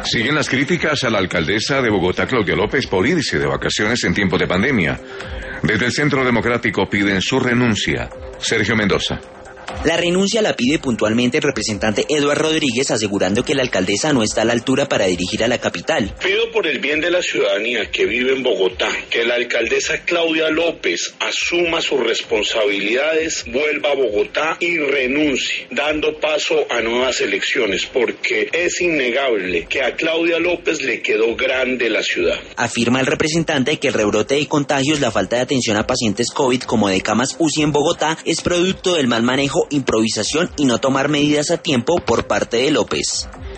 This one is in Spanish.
Siguen las críticas a la alcaldesa de Bogotá, Claudia López, por irse de vacaciones en tiempo de pandemia. Desde el Centro Democrático piden su renuncia. Sergio Mendoza. La renuncia la pide puntualmente el representante Eduardo Rodríguez, asegurando que la alcaldesa no está a la altura para dirigir a la capital. Pido por el bien de la ciudadanía que vive en Bogotá, que la alcaldesa Claudia López asuma sus responsabilidades, vuelva a Bogotá y renuncie, dando paso a nuevas elecciones, porque es innegable que a Claudia López le quedó grande la ciudad. Afirma el representante que el rebrote de contagios, la falta de atención a pacientes COVID como de camas UCI en Bogotá, es producto del mal manejo, improvisación y no tomar medidas a tiempo por parte de López.